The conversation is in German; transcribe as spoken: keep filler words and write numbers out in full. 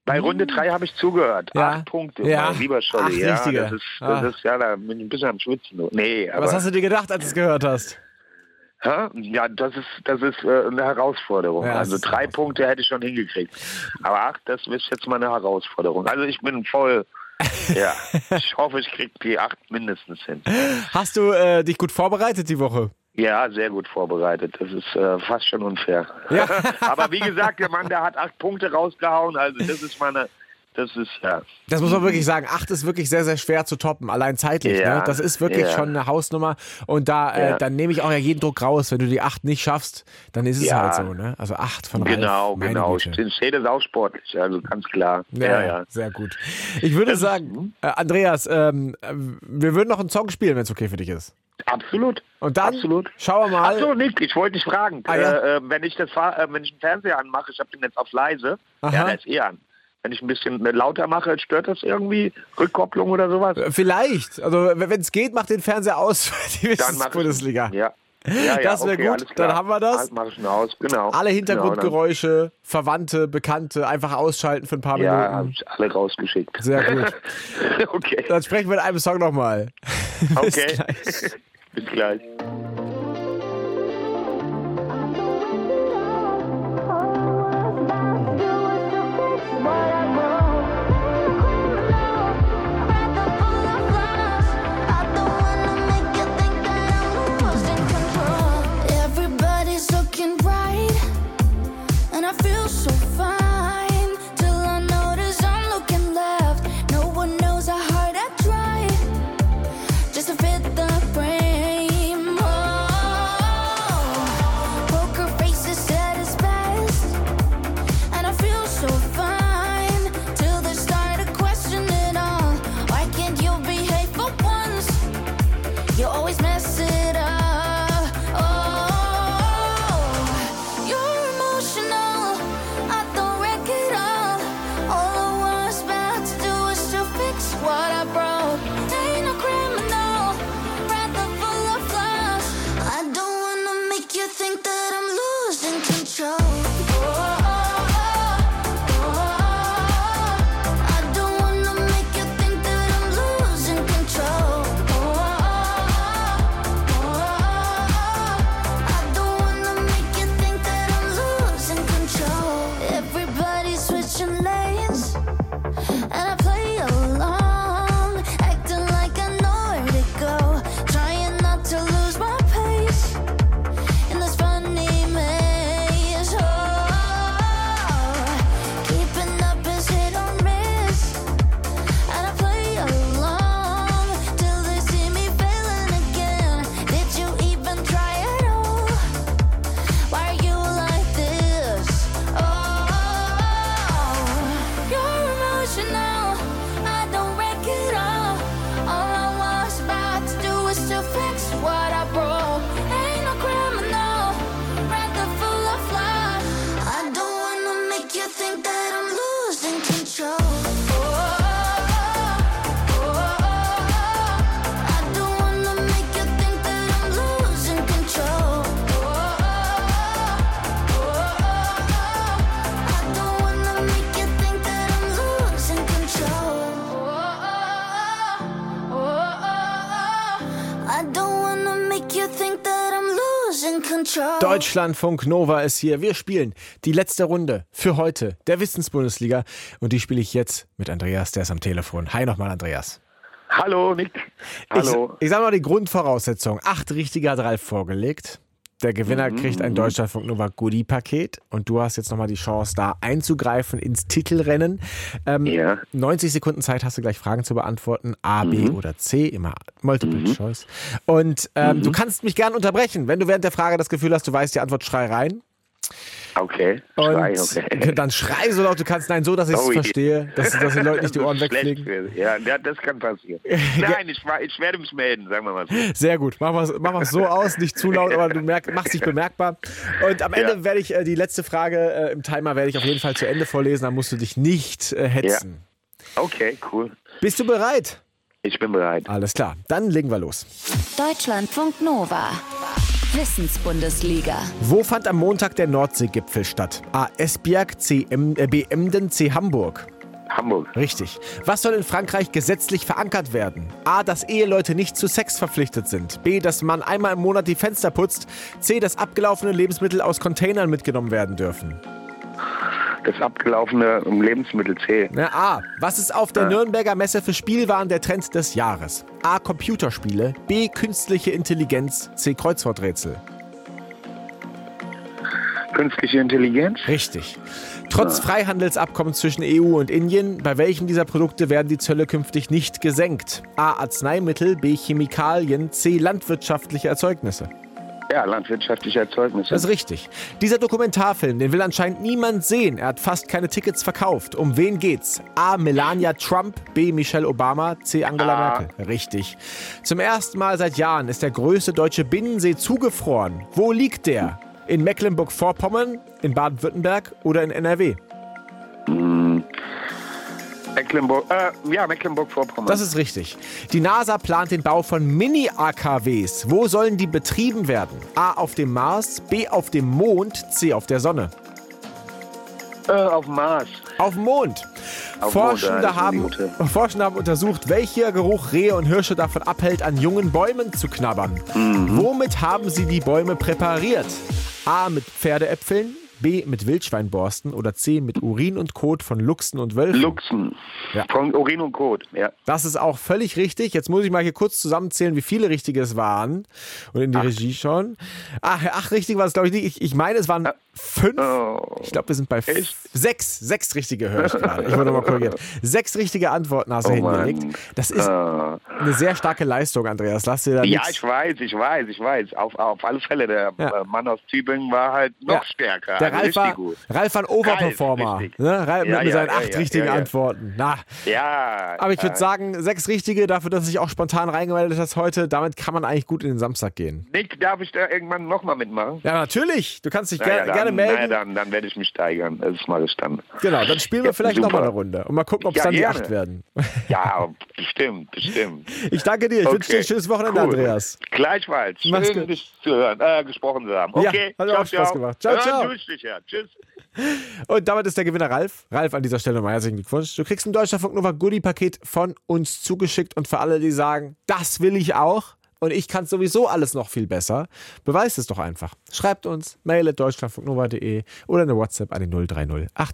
Bei Runde drei habe ich zugehört. Ja. Acht Punkte, Ja. mein lieber Scholli. Acht Ja, richtige. das ist, das Ah. ist, ja, da bin ich ein bisschen am Schwitzen. Nee, aber, Was hast du dir gedacht, als du es gehört hast? hä? Ja, das ist, das ist äh, eine Herausforderung. Ja, das also ist drei eine Punkte hätte ich schon hingekriegt. Aber acht, das ist jetzt mal eine Herausforderung. Also ich bin voll, ja, ich hoffe, ich kriege die acht mindestens hin. Hast du äh, dich gut vorbereitet die Woche? Ja, sehr gut vorbereitet. Das ist äh, fast schon unfair. Ja. Aber wie gesagt, der Mann, der hat acht Punkte rausgehauen. Also das ist meine, das ist, ja. Das muss man wirklich sagen. Acht ist wirklich sehr, sehr schwer zu toppen, allein zeitlich. Ja, Ne? Das ist wirklich ja. schon eine Hausnummer. Und da äh, Ja. dann nehme ich auch ja jeden Druck raus. Wenn du die acht nicht schaffst, dann ist es Ja. halt so. Ne? Also acht von Ralf. Genau, meine genau. Güte. Ich sehe das auch sportlich, also ganz klar. Ja, Ja, ja, ja. sehr gut. Ich würde sagen, äh, Andreas, ähm, äh, wir würden noch einen Song spielen, wenn es okay für dich ist. Absolut. Und dann Absolut. schauen wir mal. Ach so, Nick, ich wollte dich fragen. Ah, ja? äh, äh, wenn ich das, fa- äh, wenn ich den Fernseher anmache, ich habe den jetzt auf leise, Aha. ja, der ist eh an. Wenn ich ein bisschen lauter mache, stört das irgendwie? Rückkopplung oder sowas? Äh, Vielleicht. Also wenn es geht, mach den Fernseher aus. Die Dann mach ich- Bundesliga. Ja. Ja, ja, Das wäre okay, gut, alles klar. dann haben wir das. Halt, mach ich ihn aus, genau. Alle Genau, Hintergrundgeräusche, Verwandte, Bekannte, einfach ausschalten für ein paar dann, ja, habe Minuten. ich alle rausgeschickt. Sehr gut. Okay. Dann sprechen wir in einem Song nochmal. Bis Okay. gleich. Bis gleich. Everybody's looking bright, and I feel so fine till I notice I'm looking left. No one knows how hard I tried just to fit the frame. Oh, poker faces at its best, and I feel so fine till they started questioning all. Why can't you behave for once? You always mess it up. Think that I'm losing control. I don't wanna make you think that I'm losing control. I don't wanna make you think that I'm losing control. Everybody's switching lanes, and I play along, acting like I know where to go, trying not to lose my pace in this funny maze. Oh, keeping up is hit or miss, and I play along till they see me failing again. Did you even try at all? Why are you like this? Oh, you're emotional, I don't wreck it all. All I was about to do is to fix what I broke. Ain't no criminal, rather full of flaws. I don't wanna make you think that I'm losing control. I don't wanna make you think that I'm losing control. I don't wanna make you think that I'm losing control. I don't wanna make you think that I'm losing control. Deutschlandfunk Nova ist hier. Wir spielen die letzte Runde für heute der Wissensbundesliga. Und die spiele ich jetzt mit Andreas, der ist am Telefon. Hi nochmal, Andreas. Hallo, Nick. Hallo. Ich, ich sag mal die Grundvoraussetzung. Acht richtige hat Ralf vorgelegt. Der Gewinner kriegt ein Deutschlandfunk Nova Goodie-Paket. Und du hast jetzt nochmal die Chance, da einzugreifen ins Titelrennen. Ähm, Ja. neunzig Sekunden Zeit hast du gleich Fragen zu beantworten. A, B oder C. Immer Multiple Choice. Und ähm, du kannst mich gern unterbrechen. Wenn du während der Frage das Gefühl hast, du weißt die Antwort, schrei rein. Okay. Und Schrei, okay. dann schrei so laut du kannst. Nein, so, dass ich es Oh, je. verstehe. Dass, dass die Leute nicht die Das Ohren ist schlecht wegfliegen. für- Ja, ja, das kann passieren. Nein, ich, war- ich werde mich melden, sagen wir mal so. Sehr gut. Machen wir es mach wir's so aus, nicht zu laut, aber du merk, machst dich bemerkbar. Und am Ende Ja. werde ich äh, die letzte Frage äh, im Timer werde ich auf jeden Fall zu Ende vorlesen. Dann musst du dich nicht äh, hetzen. Okay, cool. Bist du bereit? Ich bin bereit. Alles klar. Dann legen wir los. Deutschlandfunk Nova. Wissensbundesliga. Wo fand am Montag der Nordseegipfel statt? A. Esbjerg, C. Em, äh, B. Emden, C. Hamburg. Hamburg. Richtig. Was soll in Frankreich gesetzlich verankert werden? A, dass Eheleute nicht zu Sex verpflichtet sind. B, dass man einmal im Monat die Fenster putzt. C, dass abgelaufene Lebensmittel aus Containern mitgenommen werden dürfen. Das abgelaufene Lebensmittel C. Na, A, was ist auf der Ja. Nürnberger Messe für Spielwaren der Trend des Jahres? A, Computerspiele. B, künstliche Intelligenz. C, Kreuzworträtsel. Künstliche Intelligenz? Richtig. Trotz Freihandelsabkommen zwischen E U und Indien, bei welchem dieser Produkte werden die Zölle künftig nicht gesenkt? A, Arzneimittel. B, Chemikalien. C, landwirtschaftliche Erzeugnisse. Ja, landwirtschaftliche Erzeugnisse. Das ist richtig. Dieser Dokumentarfilm, den will anscheinend niemand sehen. Er hat fast keine Tickets verkauft. Um wen geht's? A. Melania Trump. B. Michelle Obama. C. Angela A. Merkel. Richtig. Zum ersten Mal seit Jahren ist der größte deutsche Binnensee zugefroren. Wo liegt der? In Mecklenburg-Vorpommern, in Baden-Württemberg oder in N R W? Mecklenburg, äh, ja, Mecklenburg-Vorpommern. Das ist richtig. Die NASA plant den Bau von Mini-A K Ws. Wo sollen die betrieben werden? A. Auf dem Mars. B. Auf dem Mond. C. Auf der Sonne. äh, auf dem Mars. Auf dem Mond. Auf Forschende, Mond, ja, das ist haben, eine Forschende haben untersucht, welcher Geruch Rehe und Hirsche davon abhält, an jungen Bäumen zu knabbern. Womit haben sie die Bäume präpariert? A. Mit Pferdeäpfeln, B. mit Wildschweinborsten oder C. mit Urin und Kot von Luchsen und Wölfen. Luchsen. Ja. Von Urin und Kot, ja. Das ist auch völlig richtig. Jetzt muss ich mal hier kurz zusammenzählen, wie viele richtige es waren. Und in die Acht. Regie schauen. Ach, ach richtig war es, glaube ich, nicht. Ich, ich meine, es waren fünf. Oh. Ich glaube, wir sind bei f- Echt? sechs. Sechs richtige höre ich gerade. Ich wurde mal korrigiert. Sechs richtige Antworten hast du Oh hingelegt. Mann. Das ist Ah. eine sehr starke Leistung, Andreas. Lass dir da Ja, nichts. ich weiß, ich weiß, ich weiß. Auf, auf alle Fälle, der Ja. äh, Mann aus Tübingen war halt noch Ja. stärker. Der also Ralf war, richtig gut. Ralf war ein Overperformer. Ralf, richtig. Ne? Ralf Ja, mit ja, seinen ja, acht ja, richtigen ja, ja. Antworten. Na, Ja. aber ich würde äh, sagen, sechs richtige dafür, dass du dich auch spontan reingemeldet hast heute. Damit kann man eigentlich gut in den Samstag gehen. Nick, darf ich da irgendwann nochmal mitmachen? Ja, natürlich. Du kannst dich Na ger ja, dann, gerne melden. Na ja, dann, dann werde ich mich steigern. Das mache ich dann. Genau, dann spielen wir Ja, vielleicht super. nochmal eine Runde und mal gucken, ob es Ja, dann die gerne. acht werden. Ja, bestimmt, bestimmt. Ich danke dir. Ich wünsche dir ein schönes Wochenende, cool. Andreas. Gleichfalls. Mach's Schön, gut. dich zu hören, äh, gesprochen zu haben. Ja, Okay, hat mir ciao, auch Spaß ciao. gemacht. Ciao, Hören ciao. tue ich dich, ja. Tschüss. Und damit ist der Gewinner Ralf. Ralf, an dieser Stelle nochmal herzlichen Glückwunsch. Du kriegst ein Deutschlandfunk Nova Goodie-Paket von uns zugeschickt. Und für alle, die sagen, das will ich auch und ich kann sowieso alles noch viel besser, beweist es doch einfach. Schreibt uns, mail at deutschlandfunknova punkt de oder eine WhatsApp an die null drei null acht